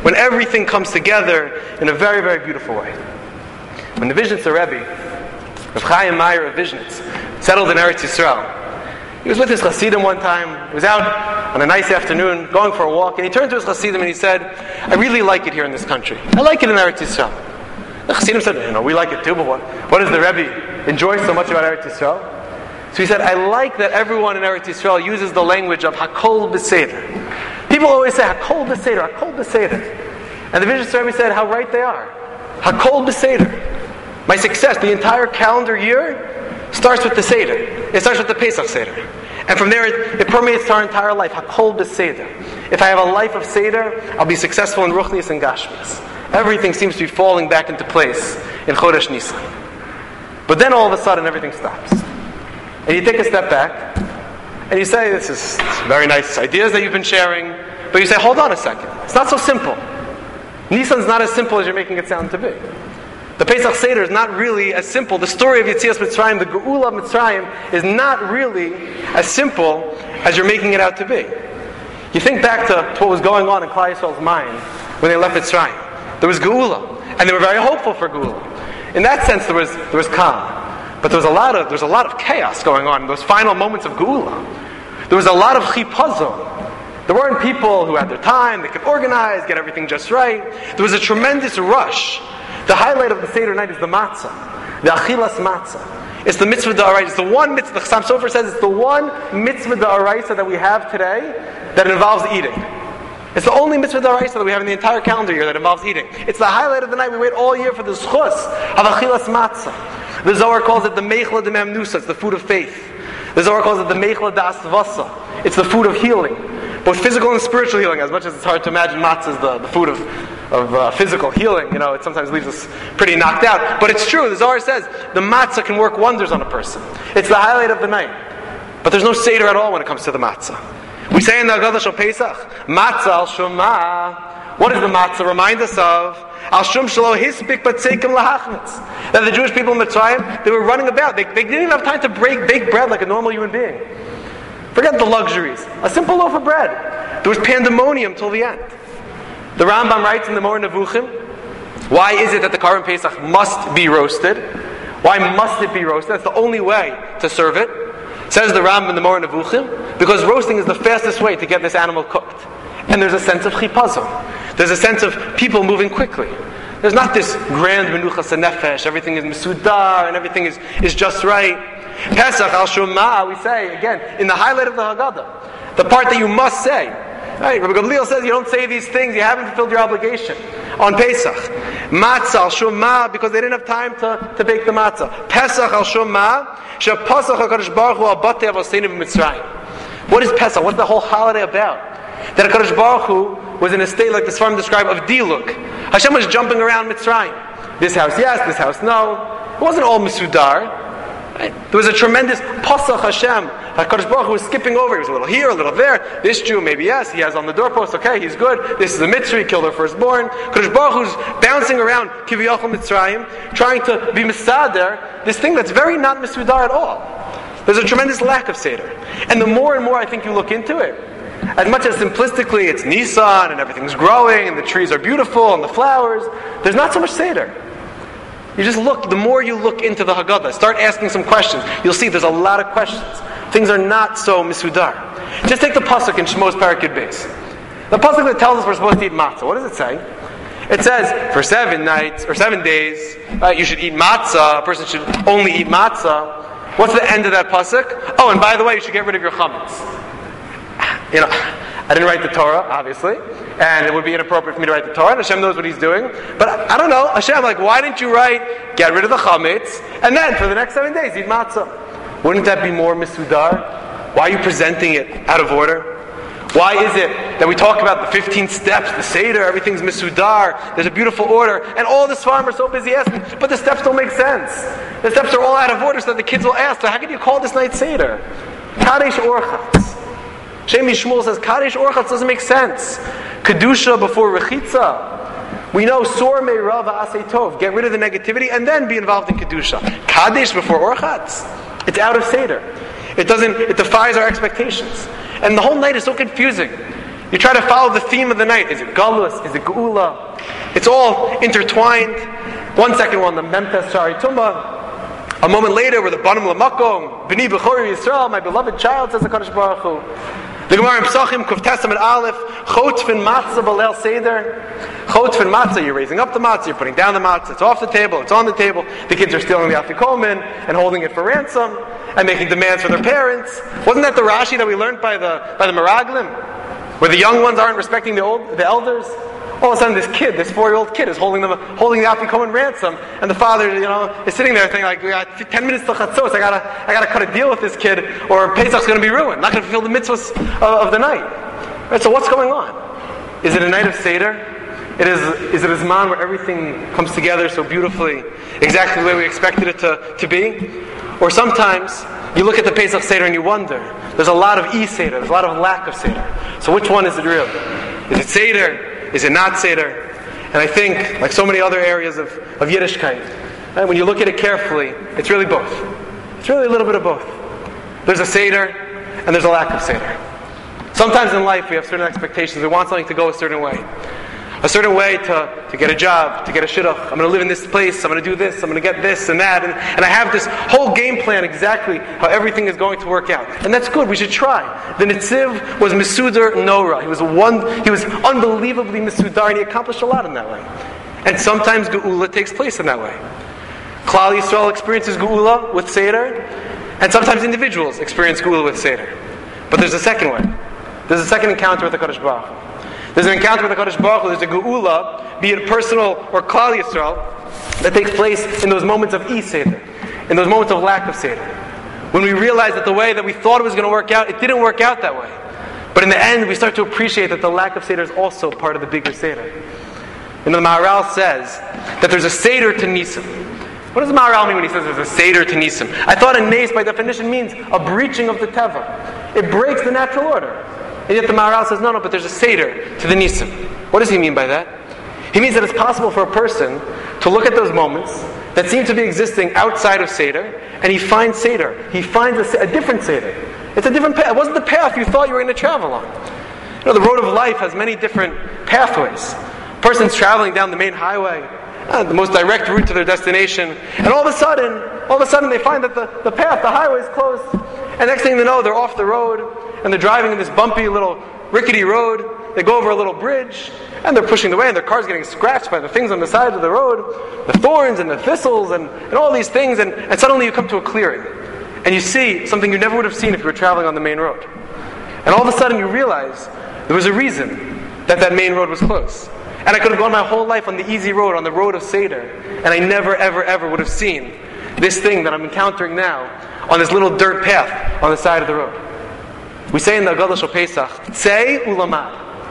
when everything comes together in a very, very beautiful way. When the Vizhnitzer Rebbe, Rav Chaim Meyer of Vizhnitz, settled in Eretz Yisrael, he was with his Hasidim one time. He was out on a nice afternoon, going for a walk, and he turned to his Hasidim and he said, I really like it here in this country. I like it in Eretz Yisrael. The Hasidim said, you know, we like it too, but what, what does the Rebbe enjoy so much about Eretz Yisrael? So he said, I like that everyone in Eretz Yisrael uses the language of Hakol B'Seder. People always say, Hakol B'Seder, Hakol B'Seder. And the Vizhnitzer Rebbe said how right they are. Hakol B'Seder. My success, the entire calendar year, starts with the Seder. It starts with the Pesach Seder. And from there, it, it permeates our entire life. Hakol B'Seder. If I have a life of Seder, I'll be successful in Ruchnius and Gashmias. Everything seems to be falling back into place in Chodesh Nisan. But then all of a sudden, everything stops. And you take a step back, and you say, this is very nice ideas that you've been sharing, but you say, hold on a second. It's not so simple. Nisan's not as simple as you're making it sound to be. The Pesach Seder is not really as simple. The story of Yetzias Mitzrayim, the Geula of Mitzrayim, is not really as simple as you're making it out to be. You think back to what was going on in Klal Yisrael's mind when they left Mitzrayim. There was Geula, and they were very hopeful for Geula. In that sense, there was there was calm, but there was a lot of there was a lot of chaos going on in those final moments of Geula. There was a lot of chipazon. There weren't people who had their time; they could organize, get everything just right. There was a tremendous rush. The highlight of the Seder night is the matzah, the achilas matzah. It's the mitzvah d'oraisa. It's the one mitzvah. The Chassam Sofer says it's the one mitzvah d'oraisa that we have today that involves eating. It's the only mitzvah d'oraisa that we have in the entire calendar year that involves eating. It's the highlight of the night. We wait all year for the schus of achilas matzah. The Zohar calls it the meichla de memnusa. It's the food of faith. The Zohar calls it the meichla de asvasa. It's the food of healing, both physical and spiritual healing. As much as it's hard to imagine matzah is the, the food of of uh, physical healing, you know, it sometimes leaves us pretty knocked out. But it's true. The Zohar says the matzah can work wonders on a person. It's the highlight of the night. But there's no seder at all when it comes to the matzah. We say in the Haggadah Shel Pesach, matzah al shumah. What does the matzah remind us of? Al shum shelo hispik batzeikim lahachmitz. That the Jewish people in Mitzrayim, they were running about. They, they didn't even have time to break bake bread like a normal human being. Forget the luxuries. A simple loaf of bread. There was pandemonium till the end. The Rambam writes in the Moreh Nevuchim, why is it that the Karban Pesach must be roasted? Why must it be roasted? That's the only way to serve it. Says the Rambam in the Moreh Nevuchim, because roasting is the fastest way to get this animal cooked. And there's a sense of chipazon. There's a sense of people moving quickly. There's not this grand menuchas nefesh, everything is mesudar and everything is, is just right. Pesach al shumah, we say, again, in the highlight of the Haggadah, the part that you must say. Right, Rabbi Gamliel says you don't say these things, you haven't fulfilled your obligation on Pesach. Matzah al shumah, because they didn't have time to, to bake the matzah. Pesach al shumah, shepasach HaKadosh Baruch Hu al batei avoseinu b'Mitzrayim. What is Pesach? What's the whole holiday about? That HaKadosh Baruch Hu was in a state like the Sfarim describe of diluk. Hashem was jumping around Mitzrayim. This house yes, this house no. It wasn't all mesudar. Right? There was a tremendous pasach Hashem. HaKadosh Baruch Hu was skipping over. He was a little here, a little there. This Jew, maybe yes, he has on the doorpost. Okay, he's good. This is a mitzvah. He killed her firstborn. HaKadosh Baruch Hu's bouncing around Kiviyachol Mitzrayim, trying to be misader, this thing that's very not misudar at all. There's a tremendous lack of seder. And the more and more I think you look into it, as much as simplistically it's Nisan and everything's growing and the trees are beautiful and the flowers, there's not so much seder. You just look, the more you look into the Haggadah, start asking some questions, you'll see there's a lot of questions. Things are not so misudar. Just take the pasuk in Shmos Parakid Beis. The pasuk that tells us we're supposed to eat matzah. What does it say? It says, for seven nights, or seven days, right, you should eat matzah. A person should only eat matzah. What's the end of that pasuk? Oh, and by the way, you should get rid of your chametz. You know, I didn't write the Torah, obviously, and it would be inappropriate for me to write the Torah, and Hashem knows what He's doing. But I, I don't know, Hashem, like, why didn't you write, get rid of the chametz, and then for the next seven days eat matzah? Wouldn't that be more misudar? Why are you presenting it out of order? Why is it that we talk about the fifteen steps, the Seder, everything's misudar, there's a beautiful order, and all the Sfarim are so busy asking, but the steps don't make sense. The steps are all out of order so that the kids will ask, so how can you call this night Seder? Kadesh Orchatz. Shemi Shmuel says, Kadesh Orchatz doesn't make sense. Kedusha before Rechitza. We know, Sor me Rava Asay Tov, get rid of the negativity and then be involved in Kedusha. Kadesh before Orchatz. It's out of Seder. It doesn't, it defies our expectations. And the whole night is so confusing. You try to follow the theme of the night. Is it Galus? Is it Geula? It's all intertwined. One second we're on the Memtes Shari Tumah. A moment later we're the Banim Lamakom, B'ni B'chori Yisrael, my beloved child, says the Kadosh Baruch Hu. The Gemara in Pesachim, Kuf Tesam and Aleph, Chotfin Matzah B'leil Seder. Chotfin Matzah, you're raising up the matzah, you're putting down the matzah, it's off the table, it's on the table. The kids are stealing the afikomen and holding it for ransom and making demands for their parents. Wasn't that the Rashi that we learned by the by the Meraglim? Where the young ones aren't respecting the old the elders? All of a sudden this kid, this four-year-old kid is holding them holding the afikomen ransom, and the father, you know, is sitting there thinking like, we got ten minutes till chatzos, I gotta I gotta cut a deal with this kid, or Pesach's gonna be ruined, not gonna fulfill the mitzvahs of, of the night. Right, so what's going on? Is it a night of Seder? It is, is it a Zman where everything comes together so beautifully, exactly the way we expected it to, to be? Or sometimes, you look at the Pesach Seder and you wonder, there's a lot of E-Seder, there's a lot of lack of Seder. So which one is it really? Is it Seder? Is it not Seder? And I think, like so many other areas of, of Yiddishkeit, right, when you look at it carefully, it's really both. It's really a little bit of both. There's a Seder, and there's a lack of Seder. Sometimes in life we have certain expectations, we want something to go a certain way. A certain way to, to get a job, to get a shidduch. I'm going to live in this place, I'm going to do this, I'm going to get this and that. And, and I have this whole game plan exactly how everything is going to work out. And that's good, we should try. The Nitziv was Mesudar Nora. He was one. He was unbelievably Mesudar, and he accomplished a lot in that way. And sometimes Geula takes place in that way. Klal Yisrael experiences Geula with Seder, and sometimes individuals experience Geula with Seder. But there's a second way. There's a second encounter with the Kadosh Baruch Hu. There's an encounter with the Kadosh Baruch Hu, there's a Geula, be it personal or Klal Yisrael, that takes place in those moments of E-Seder, in those moments of lack of Seder. When we realize that the way that we thought it was going to work out, it didn't work out that way. But in the end, we start to appreciate that the lack of Seder is also part of the bigger Seder. And the Maharal says that there's a Seder to Nisim. What does the Maharal mean when he says there's a Seder to Nisim? I thought a Nes by definition means a breaching of the Teva. It breaks the natural order. And yet the Maharal says, no, no, but there's a Seder to the Nisim. What does he mean by that? He means that it's possible for a person to look at those moments that seem to be existing outside of Seder, and he finds Seder. He finds a, a different Seder. It's a different path. It wasn't the path you thought you were going to travel on. You know, the road of life has many different pathways. A person's traveling down the main highway, uh, the most direct route to their destination, and all of a sudden, all of a sudden they find that the, the path, the highway is closed. And next thing they know, they're off the road, and they're driving in this bumpy little rickety road. They go over a little bridge, and they're pushing the way, and their car's getting scratched by the things on the side of the road, the thorns and the thistles and, and all these things, and, and suddenly you come to a clearing. And you see something you never would have seen if you were traveling on the main road. And all of a sudden you realize there was a reason that that main road was closed. And I could have gone my whole life on the easy road, on the road of Seder, and I never, ever, ever would have seen this thing that I'm encountering now on this little dirt path on the side of the road. We say in the Haggadah Shel Pesach, Tzei ulamad.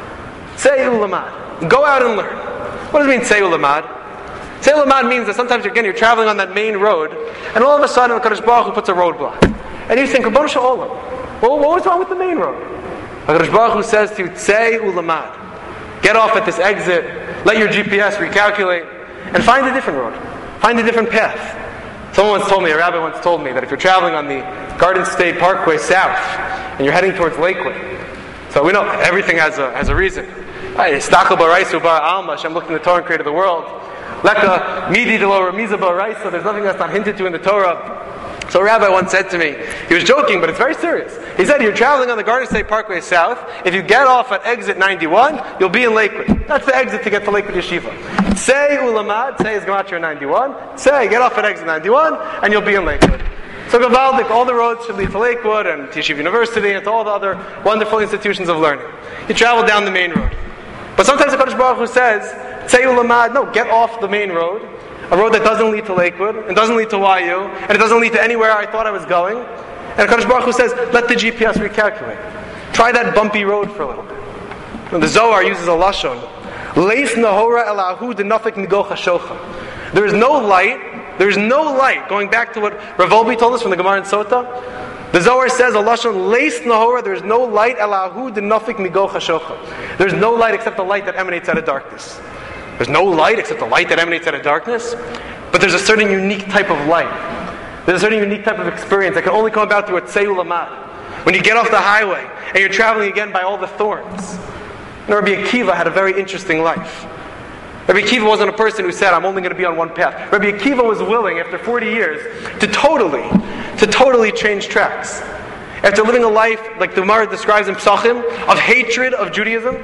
Tzei ulamad. Go out and learn. What does it mean, Tzei ulamad? Tzei ulamad means that sometimes, again, you're traveling on that main road, and all of a sudden, the Kadosh Baruch Hu puts a roadblock. And you think, Rebbeinu Shalom, well, what was wrong with the main road? The Kadosh Baruch Hu says to you, Tzei ulamad. Get off at this exit, let your G P S recalculate, and find a different road. Find a different path. Someone once told me, a rabbi once told me, that if you're traveling on the Garden State Parkway south, and you're heading towards Lakewood, so we know everything has a has a reason. Istakal baraisu bar alma, Hashem looked in the Torah and created the world. Leka midi de lo remiza baraisa, there's nothing that's not hinted to in the Torah. So a rabbi once said to me, he was joking, but it's very serious. He said, you're traveling on the Garden State Parkway south, if you get off at exit ninety-one, you'll be in Lakewood. That's the exit to get to Lakewood Yeshiva. Say ulamad, say is Gematria ninety-one, say get off at exit ninety-one, and you'll be in Lakewood. So Gavaldik, all the roads should lead to Lakewood and to Yeshiva University and to all the other wonderful institutions of learning. You travel down the main road. But sometimes the Kadosh Baruch Hu says, say ulamad, no, get off the main road, a road that doesn't lead to Lakewood, and doesn't lead to Y U, and it doesn't lead to anywhere I thought I was going. And Kadosh Baruch Hu says, let the G P S recalculate. Try that bumpy road for a little bit. And the Zohar uses a lashon, Leis nahora elahu denafik nigocha shocha. There is no light, there is no light, going back to what Rav Wolbe told us from the Gemara in Sota. The Zohar says, a lashon, Leis nahora, there is no light elahu denafik nigocha shocha. There is no light except the light that emanates out of darkness. There's no light except the light that emanates out of darkness, but there's a certain unique type of light. There's a certain unique type of experience that can only come about through a tzei ulamad. When you get off the highway and you're traveling again by all the thorns, Now, Rabbi Akiva had a very interesting life. Rabbi Akiva wasn't a person who said, I'm only going to be on one path. Rabbi Akiva was willing, after forty years, to totally, to totally change tracks. After living a life, like the Gemara describes in Psachim, of hatred of Judaism,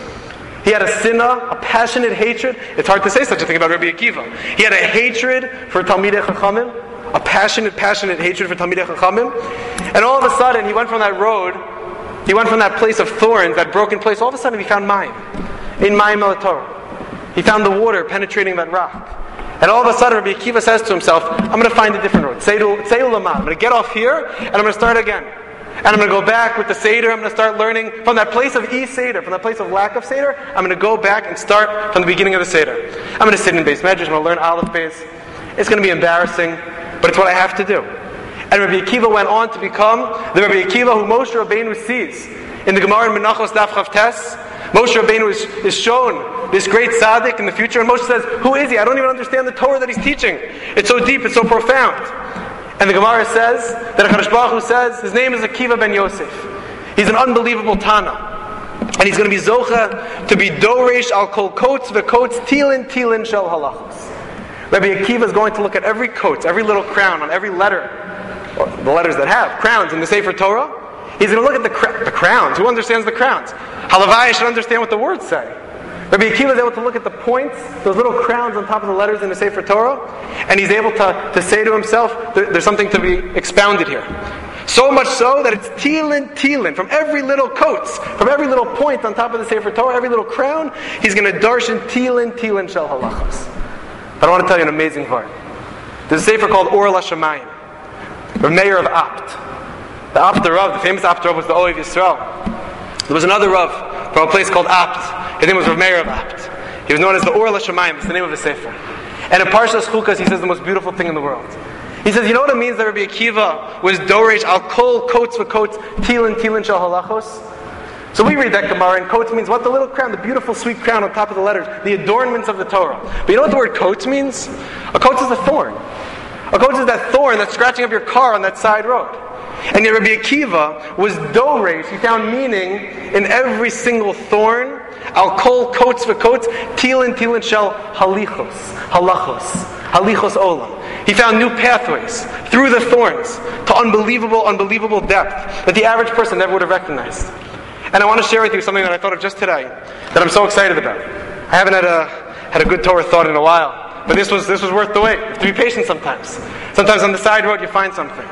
he had a sinna, a passionate hatred. It's hard to say such a thing about Rabbi Akiva. He had a hatred for Talmidei Chachamim, a passionate, passionate hatred for Talmidei Chachamim. And all of a sudden, he went from that road, he went from that place of thorns, that broken place, all of a sudden he found Mayim, in Mayim el Torah. He found the water penetrating that rock. And all of a sudden, Rabbi Akiva says to himself, I'm going to find a different road. Seidu Lamad. I'm going to get off here, and I'm going to start again. And I'm going to go back with the Seder. I'm going to start learning from that place of E-Seder, from that place of lack of Seder. I'm going to go back and start from the beginning of the Seder. I'm going to sit in Beis Medrash. I'm going to learn Aleph Beis. It's going to be embarrassing, but it's what I have to do. And Rabbi Akiva went on to become the Rabbi Akiva who Moshe Rabbeinu sees. In the Gemara in Menachos Daf Chav Tes, Moshe Rabbeinu is, is shown this great tzaddik in the future, and Moshe says, who is he? I don't even understand the Torah that he's teaching. It's so deep, it's so profound. And the Gemara says, that HaKadosh Baruch Hu says, his name is Akiva ben Yosef. He's an unbelievable Tana. And he's going to be Zocha to be Doresh al kol kotes v'kotes tilin tilin shel halachos. Rabbi Akiva is going to look at every coat, every little crown on every letter, or the letters that have crowns in the Sefer Torah. He's going to look at the, cr- the crowns. Who understands the crowns? Halavai should understand what the words say. Rabbi Akiva is able to look at the points, those little crowns on top of the letters in the Sefer Torah, and he's able to, to say to himself, there, there's something to be expounded here. So much so that it's tilin, tilin, from every little coats, from every little point on top of the Sefer Torah, every little crown, he's going to darshan tilin, tilin shel halachos. But I want to tell you an amazing part. There's a Sefer called Or LaShamayim, the mayor of Apt. The Apt Rav, the famous Apt Rav was the Ohev Yisrael. There was another Rav from a place called Apt. His name was Rav Meir of Apt. He was known as the Or LaShamayim. It's the name of the Sefer. And in Parshas Chukas, he says the most beautiful thing in the world. He says, you know what it means that Rabbi Akiva was Doresh al kol kotes v'kotes tilin tilin shel halachos? So we read that Gemara, and kotes means what? The little crown, the beautiful sweet crown on top of the letters, the adornments of the Torah. But you know what the word kotes means? A kotes is a thorn. A kotes is that thorn that's scratching up your car on that side road. And yet Rabbi Akiva was doresh. He found meaning in every single thorn. Al kol kotes v'kotes tilin tilin shel halichos, halachos, halichos olam. He found new pathways through the thorns to unbelievable, unbelievable depth that the average person never would have recognized. And I want to share with you something that I thought of just today that I'm so excited about. I haven't had a had a good Torah thought in a while, but this was this was worth the wait. You have to be patient sometimes. Sometimes on the side road you find something.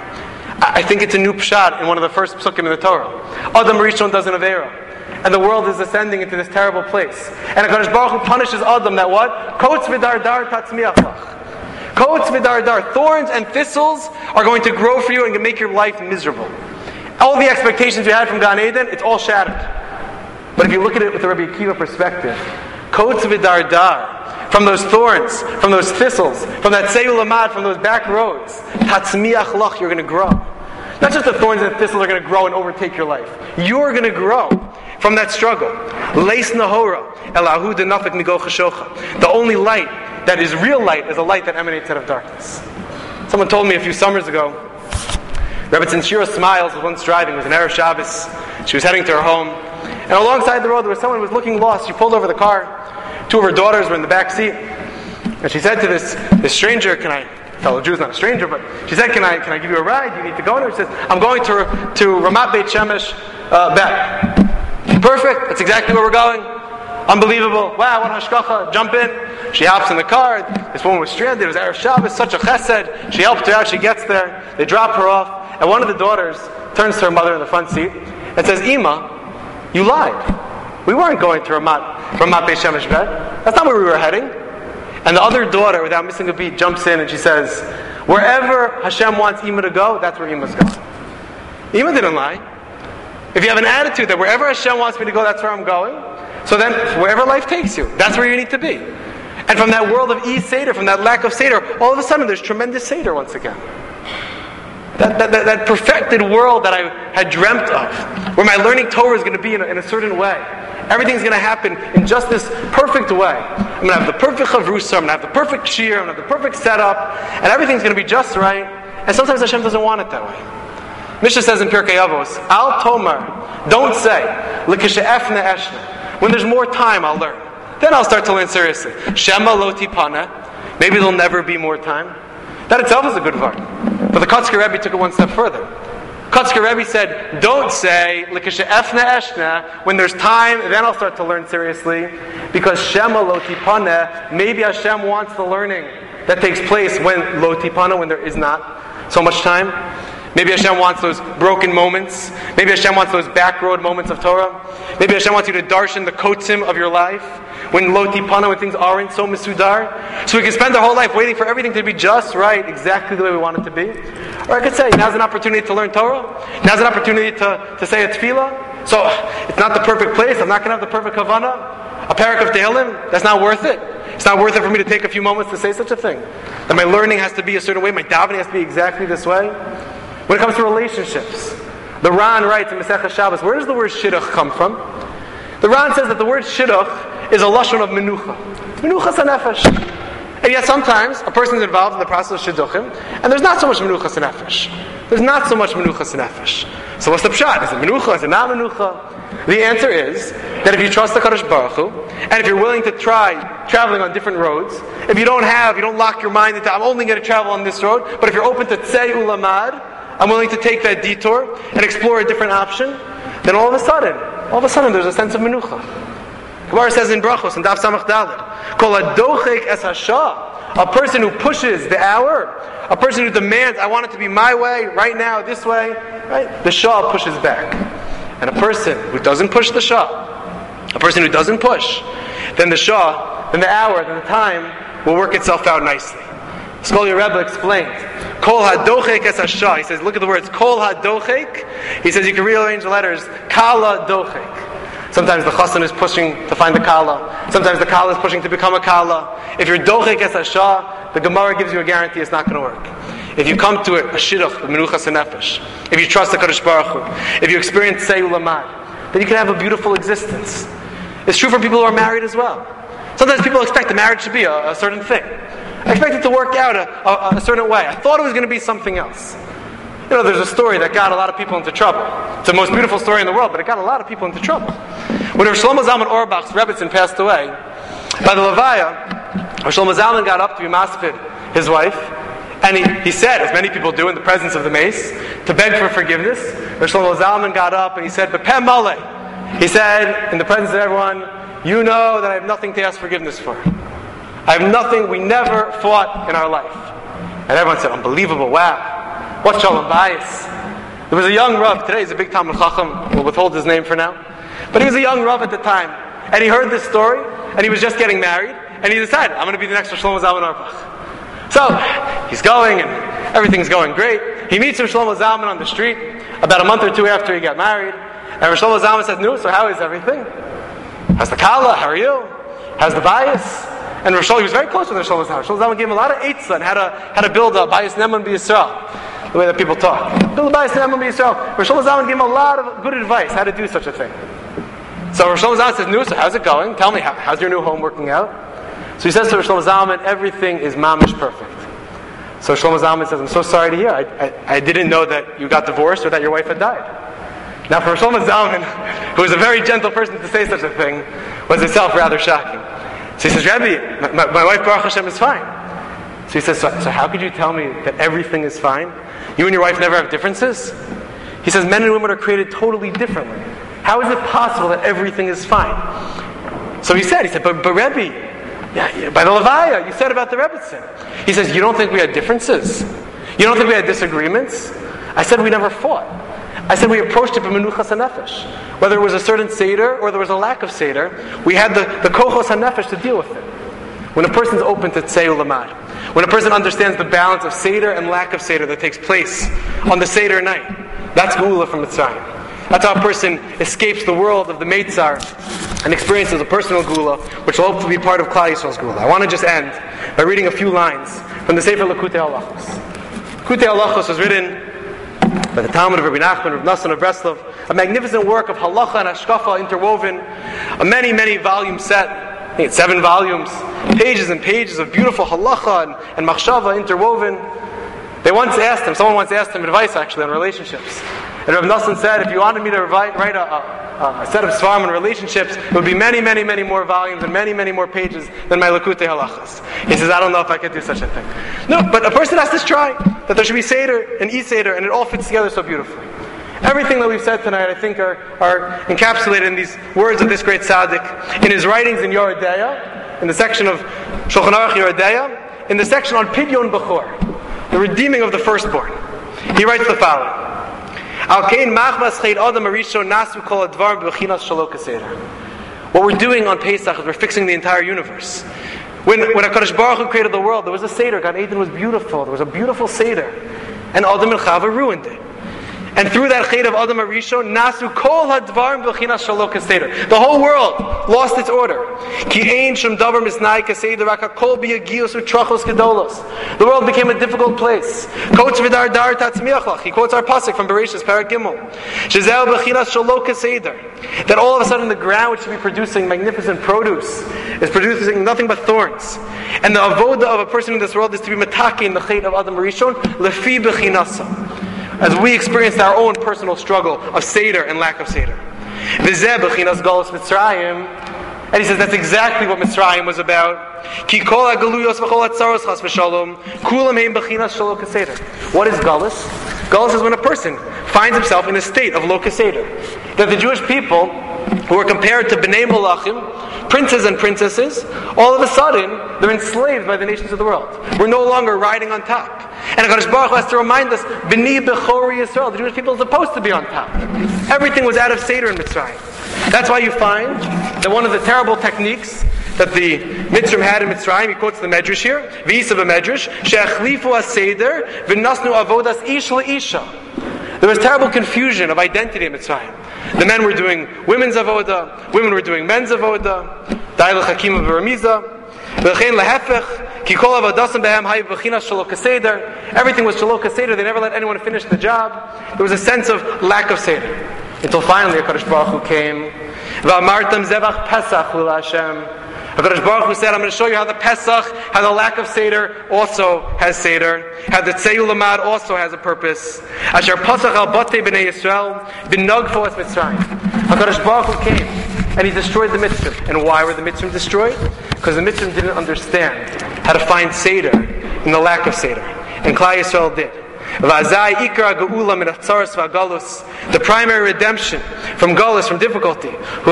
I think it's a new pshat in one of the first psukim in the Torah. Adam Rishon does an avera, and the world is ascending into this terrible place. And HaKadosh Baruch Hu punishes Adam that what? Kotes v'dardar tatzmiach lach. Kotes v'dardar. Thorns and thistles are going to grow for you and make your life miserable. All the expectations you had from Gan Eden, it's all shattered. But if you look at it with the Rabbi Akiva perspective, Kotes v'dardar, from those thorns, from those thistles, from that Seidu Lamad, from those back roads, tatzmiach lach, you're going to grow. Not just the thorns and thistles are going to grow and overtake your life. You're going to grow from that struggle. Leis nahora, elahu denafik migo chashocha. The only light that is real light is a light that emanates out of darkness. Someone told me a few summers ago, Rebbetzin Shira Smiles was once driving, it was an Erev Shabbos. She was heading to her home. And alongside the road there was someone who was looking lost. She pulled over the car. Two of her daughters were in the back seat. And she said to this, this stranger, can I, fellow Jew is not a stranger, but she said, can I can I give you a ride? You need to go in? She says, I'm going to, to Ramat Beit Shemesh uh, Bet. Perfect. That's exactly where we're going. Unbelievable. Wow, what hashkacha. Jump in. She hops in the car. This woman was stranded. It was Erev Shabbos, such a chesed. She helped her out. She gets there. They drop her off. And one of the daughters turns to her mother in the front seat and says, Ima, you lied. We weren't going to Ramat, Ramat Beit Shemesh Bet. That's not where we were heading. And the other daughter, without missing a beat, jumps in and she says, wherever Hashem wants Ima to go, that's where Ima's going. Ima didn't lie. If you have an attitude that wherever Hashem wants me to go, that's where I'm going, so then wherever life takes you, that's where you need to be. And from that world of E-Seder, from that lack of Seder, all of a sudden there's tremendous Seder once again. That, that, that, that perfected world that I had dreamt of, where my learning Torah is going to be in a, in a certain way. Everything's going to happen in just this perfect way. I'm going to have the perfect chavrusa, I'm going to have the perfect shir, I'm going to have the perfect setup, and everything's going to be just right. And sometimes Hashem doesn't want it that way. Mishnah says in Pirkei Avos, Al Tomar, don't say, L'kishe'efne eshna, When there's more time, I'll learn. Then I'll start to learn seriously. Shema lo tipana. Maybe there'll never be more time. That itself is a good var. But the Kotzker Rebbe took it one step further. Kotzker Rebbe said, don't say, L'kashe efna eshna, when there's time, then I'll start to learn seriously. Because Shema lo tipana, maybe Hashem wants the learning that takes place when lo tipana, when there is not so much time. Maybe Hashem wants those broken moments. Maybe Hashem wants those back road moments of Torah. Maybe Hashem wants you to darshan the kotzim of your life. When lo tipana, when things aren't so misudar. So we can spend our whole life waiting for everything to be just right, exactly the way we want it to be. Or I could say, now's an opportunity to learn Torah. Now's an opportunity to, to say a tefillah. So, it's not the perfect place. I'm not going to have the perfect kavanah. A parak of Tehillim, that's not worth it. It's not worth it for me to take a few moments to say such a thing. That my learning has to be a certain way. My davening has to be exactly this way. When it comes to relationships, the Ran writes in Masechah Shabbos, where does the word shidduch come from? The Ran says that the word shidduch is a lashon of menucha. Menuchas hanefesh. And yet sometimes a person is involved in the process of shidduchim, and there's not so much menuchas hanefesh. There's not so much menuchas hanefesh. So what's the pshat? Is it menucha? Is it not menucha? The answer is that if you trust the Kadosh Baruch Hu, and if you're willing to try traveling on different roads, if you don't have, you don't lock your mind into, I'm only going to travel on this road, but if you're open to tzei ulamad, I'm willing to take that detour and explore a different option, then all of a sudden, all of a sudden there's a sense of menucha. Gemara says in Brachos, in Daf Samach Daled, Kol hadochek es hashah, a person who pushes the hour, a person who demands, I want it to be my way, right now, this way, right? The Shah pushes back. And a person who doesn't push the Shah, a person who doesn't push, then the Shah, then the hour, then the time will work itself out nicely. Skolia Rebbe explained, Kol hadochek es hashah. He says, look at the words, Kol hadochek. He says you can rearrange the letters, Kala dochek. Sometimes the chassan is pushing to find the kala. Sometimes the kala is pushing to become a kala. If you're dochek es hashah, the Gemara gives you a guarantee it's not going to work. If you come to it, a shidduch, menuchas hanefesh, if you trust the Kadosh Baruch Hu, if you experience tzei ulamad, then you can have a beautiful existence. It's true for people who are married as well. Sometimes people expect the marriage to be a, a certain thing. I expect it to work out a, a, a certain way. I thought it was going to be something else. You know, there's a story that got a lot of people into trouble. It's the most beautiful story in the world, but it got a lot of people into trouble. When Rav Shlomo Zalman Auerbach's Rebbetzin passed away, by the Levaya, Rav Shlomo Zalman got up to be maspid his wife, and he, he said, as many people do in the presence of the mace, to beg for forgiveness. Rav Shlomo Zalman got up and he said, B'peh maleh. He said, in the presence of everyone, you know that I have nothing to ask forgiveness for. I have nothing, we never fought in our life. And everyone said, unbelievable, wow. What shalom bayis. There was a young Rav, today he's a big Talmud Chacham, we'll withhold his name for now. But he was a young Rav at the time. And he heard this story, and he was just getting married, and he decided, I'm going to be the next Rav Shlomo Zalman Auerbach. So, he's going, and everything's going great. He meets Rav Shlomo Zalman on the street, about a month or two after he got married. And Rav Shlomo Zalman says, no, so how is everything? How's the kala? How are you? How's the bias? And Rav Shlomo, he was very close with Rav Shlomo Zalman. Rav Shlomo Zalman gave him a lot of eitzah on how to, how to build a bias neman b'Yisrael. The way that people talk. Build a bias neman b'Yisrael. Rav Shlomo Zalman gave him a lot of good advice how to do such a thing. So Rav Shlomo Zalman says, no, so how's it going? Tell me, how, how's your new home working out? So he says to Rav Shlomo Zalman, everything is mamish perfect. So Rav Shlomo Zalman says, I'm so sorry to hear. I, I, I didn't know that you got divorced or that your wife had died. Now for Rav Shlomo Zalman, who was a very gentle person to say such a thing, was itself rather shocking. So he says, Rebbe, my, my wife Baruch Hashem is fine. So he says, so, so how could you tell me that everything is fine? You and your wife never have differences? He says, men and women are created totally differently. How is it possible that everything is fine? So he said, he said, but, but Rebbe, yeah, yeah, by the Levaya, you said about the Rebbetzin. He says, you don't think we had differences? You don't think we had disagreements? I said we never fought. I said we approached it b'menuchas hanefesh. Whether it was a certain seder or there was a lack of seder, we had the, the kochos hanefesh to deal with it. When a person's open to tzei ulamad, when a person understands the balance of seder and lack of seder that takes place on the seder night, that's geula from Mitzrayim. That's how a person escapes the world of the Meitzar and experiences a personal geula, which will hopefully be part of Klal Yisrael's geula. I want to just end by reading a few lines from the Sefer Likutei Halachos. Likutei Halachos was written by the Talmud of Rabbi Nachman, Rabbi Nassan of Breslov, a magnificent work of halacha and hashkafa interwoven, a many, many volume set, I think it's seven volumes, pages and pages of beautiful halacha and, and machshava interwoven. They once asked him, someone once asked him advice actually on relationships. And Rabbi Nassan said, if you wanted me to write, write a, a, uh, a set of svarim on relationships, it would be many, many, many more volumes and many, many more pages than my Likutei Halachos. He says, I don't know if I could do such a thing. No, but a person has to try that there should be Seder and E-Seder, and it all fits together so beautifully. Everything that we've said tonight, I think, are, are encapsulated in these words of this great tzaddik, in his writings in Yoreh Deah, in the section of Shulchan Aruch Yoreh Deah, in the section on Pidyon Bechor, the redeeming of the firstborn. He writes the following: Al kein machmas cheid adam arishon nasu kol advar b'chinas shelo kaseder. What we're doing on Pesach is we're fixing the entire universe. When when HaKadosh Baruch Hu created the world, there was a Seder. Gan Eden was beautiful. There was a beautiful Seder. And Adam and Chava ruined it. And through that chet of Adam Arishon, Nasu Kol Hadvarim B'chinas Shelo Kaseder. The whole world lost its order. Ki ein shum davar misnai kaseder raka kol biyagios u'trachos gedolos. The world became a difficult place. Quotes Vidar Dar Tatzmiachlach. He quotes our pasuk from Bereshis Parak Gimel. Shezel B'chinas Shelo Kaseder. That all of a sudden the ground, which should be producing magnificent produce, is producing nothing but thorns. And the avoda of a person in this world is to be mataki in the chet of Adam Arishon lefi b'chinasa, as we experienced our own personal struggle of Seder and lack of Seder. V'zeh b'chinas galus Mitzrayim. And he says that's exactly what Mitzrayim was about. Ki kol ha'galuyos v'chol ha'tzaros chas v'shalom kulam heim b'chinas shelo kaseder. What is galus? Galus is when a person finds himself in a state of lo kaseder. That the Jewish people, who were compared to b'nei malachim, princes and princesses, all of a sudden they're enslaved by the nations of the world. We're no longer riding on top. And HaKadosh Baruch Hu has to remind us, B'ni Bechori Yisrael, the Jewish people are supposed to be on top. Everything was out of Seder in Mitzrayim. That's why you find that one of the terrible techniques that the Mitzrim had in Mitzrayim, he quotes the Medrash here, V'isa b'Medrash, She'achlifu ha-Seder, V'nasnu avodas ish le'isha. There was terrible confusion of identity in Mitzrayim. The men were doing women's avoda, women were doing men's avoda, Da'il Chakim v'Ramiza, Everything was Shelo Kaseder. They never let anyone finish the job. There was a sense of lack of Seder. Until finally HaKadosh Baruch Hu came. V'amartam zevach Pesach l'Il Hashem. HaKadosh Baruch Hu said, I'm going to show you how the Pesach, how the lack of Seder also has Seder. How the Tzeiul Lamad also has a purpose. Asher Pasach al Batei B'nei Yisrael B'nogfo es Mitzrayim. HaKadosh Baruch Hu came and he destroyed the Mitzrim. And why were the Mitzrim destroyed? Because the Mitzrim didn't understand how to find Seder in the lack of Seder. And Klal Yisrael did. The primary redemption from Galus, from difficulty,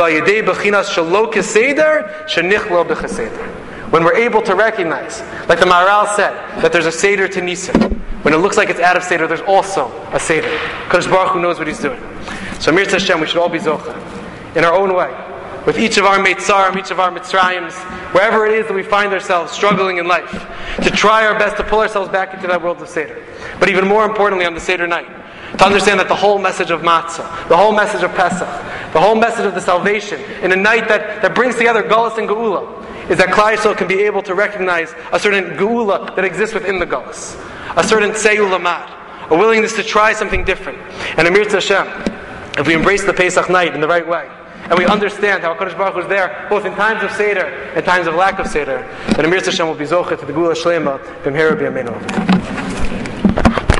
when we're able to recognize, like the Maharal said, that there's a Seder to Nisan. When it looks like it's out of Seder, there's also a Seder. Kadosh Baruch Hu knows what he's doing. So Mir Hashem, we should all be Zocha, in our own way, with each of our Meitzarim, each of our Mitzrayims, wherever it is that we find ourselves struggling in life, to try our best to pull ourselves back into that world of Seder. But even more importantly, on the Seder night, to understand that the whole message of Matzah, the whole message of Pesach, the whole message of the salvation, in a night that, that brings together Galus and Geula, is that Klal Yisrael can be able to recognize a certain Geula that exists within the Galus, a certain Tzeiul Lamad, a willingness to try something different. And Amir Hashem, if we embrace the Pesach night in the right way, and we understand how HaKadosh Baruch Hu is there, both in times of Seder and times of lack of Seder, then Amir Hashem will be Zocheh to the Geula Shlema, B'mhera B'yameinu.